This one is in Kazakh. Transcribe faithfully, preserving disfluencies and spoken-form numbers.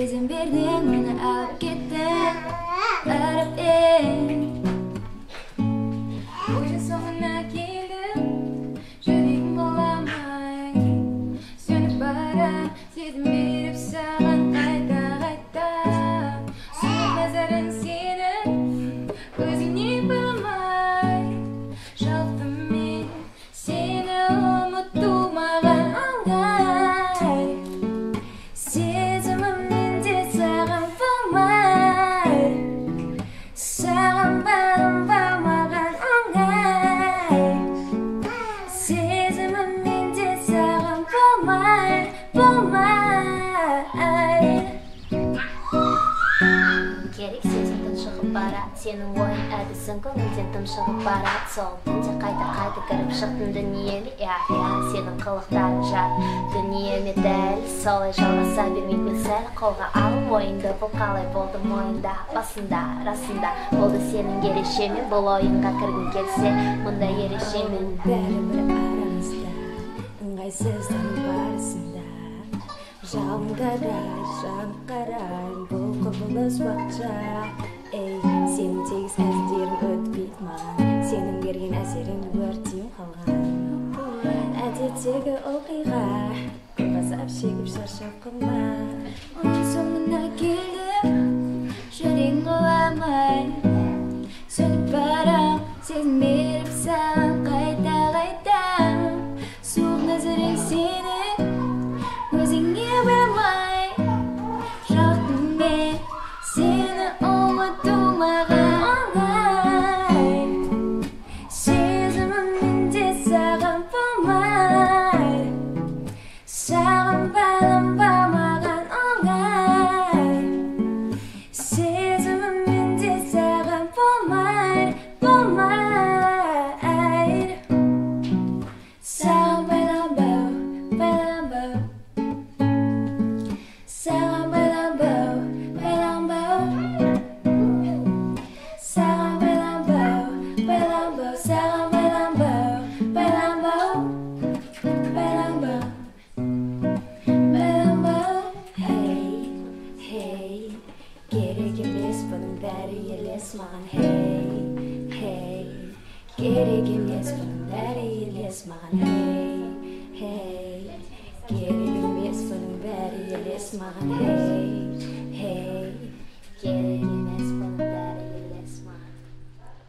Сезім бердің, мені алып кеттің, арып ең. Ойын соңына келдім, жүрегім боламай. Сөніп барам, сезім беріп саған қайта-қайта. Сұлық назарың сенің, көзіңнен байламай. Жалықтым мен, сені ұмыту маған оңай. Сезімім менде саған болмай. Саған барым маған оңай. Сезімім менде саған болмай, болмай. Керек сезімден шығып барат, сенің ойын әдісің көңілден тұншығып барат. Сол түнде қайта-қайта кіріп шықтың дүниеме, я, я, сенің қылықтарың жат дүниеме дәл. Солай жалғаса бермеймін сәл қолға алып ойыңды. Бұл қалай болды мойында, басында, расында болды сенің ерешеме. Бұл ойынға кіргің келсе, мұнда ерешемен. Бәрібір арамызда ыңғайсыздың барысында жалын қарай, жан қарай, бұл құбылыс уақытша. Ей, сенің тегіс әзілдерің өтпейді маған, сенің берген әсерің өртен қалған. Әдеттегі оқиға, көп азап шегіп шаршап қалма. Оның соңына келдім, жүрегім қаламай. Сөніп барам, сезім беріп саған қайта-қайта. Суық назарың сенің, өзіңе бармай. Жалықтым мен, сені ұмыту маған оңай. Сезімім менде саған болмай. Саған байланба маған оңай. Сезімім менде саған болмай, болмай. Саған байланбау, байланбау. Саған байланбау, байланбау. Саған байланбау, байланбау. Саған байланбау, байланбау. Байланбау, байланбау. Хей, хей, керек емес бұның бәрі елес маған. Хей, хей, керек емес бұның бәрі елес маған. Хей, хей, керек емес бұның бәрі елес маған. Хей,